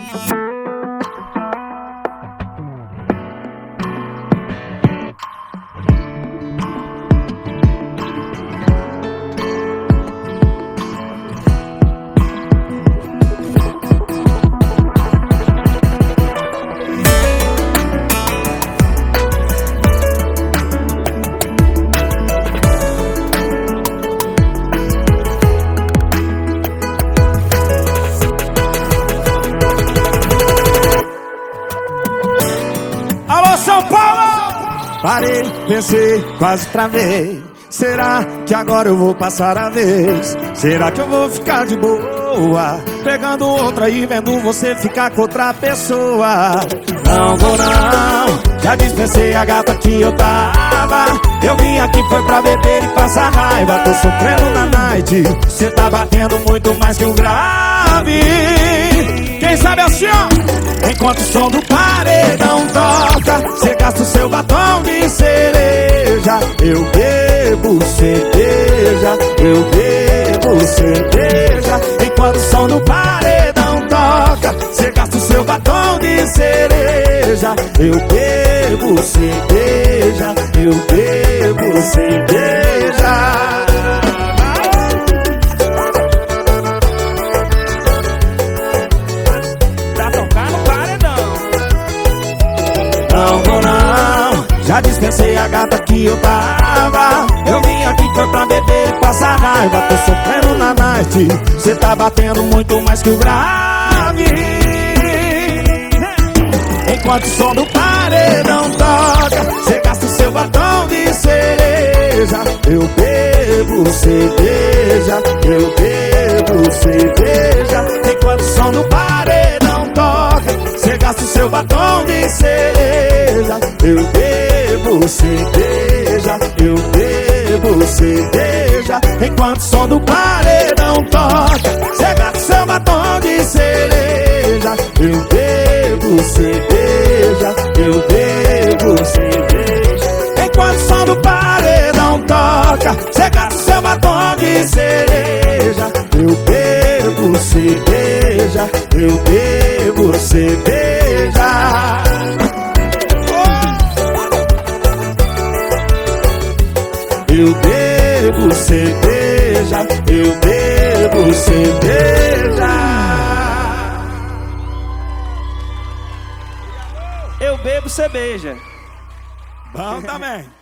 São Paulo! Parei, pensei, quase travei. Será que agora eu vou passar a vez? Será que eu vou ficar de boa, pegando outra e vendo você ficar com outra pessoa? Não vou não, já dispensei a gata que eu tava. Eu vim aqui foi pra beber e passar raiva. Tô sofrendo na night, cê tá batendo muito mais que um grave. Quem sabe assim, ó, enquanto o som do paredão toca, cê gasta o seu batom de cereja. Eu bebo cerveja, eu bebo cerveja. Enquanto o som do paredão toca, cê gasta o seu batom de cereja. Eu bebo cerveja, eu bebo cerveja. Não vou não, já dispensei a gata que eu tava. Eu vim aqui foi pra beber e passar raiva. Tô sofrendo na night, cê tá batendo muito mais que o grave. Enquanto o som do paredão toca, cê gasta o seu batom de cereja. Eu bebo cerveja, eu bebo cerveja. Enquanto o som do paredão toca, cê gasta o seu batom de cereja. Eu bebo cerveja, eu bebo cerveja. Enquanto o som do paredão toca, cê gasta o seu batom de cereja. Eu bebo cerveja, eu bebo cerveja. Enquanto o som do paredão toca, cê gasta o seu batom de cereja. Eu bebo cerveja, eu bebo cerveja. Eu bebo cerveja, eu bebo cerveja. Eu bebo cerveja. Bom também.